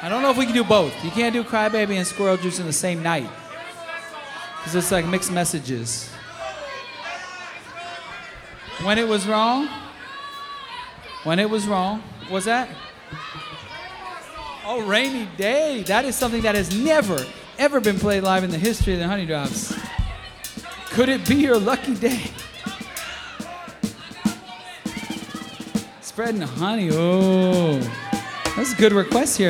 I don't know if we can do both. You can't do Crybaby and Squirrel Juice in the same night. Because it's like mixed messages. When It Was Wrong. When It Was Wrong. What's that? Oh, Rainy Day. That is something that has never, ever been played live in the history of the Honey Drops. Could it be your lucky day? Spreading the honey. Oh, that's a good request here.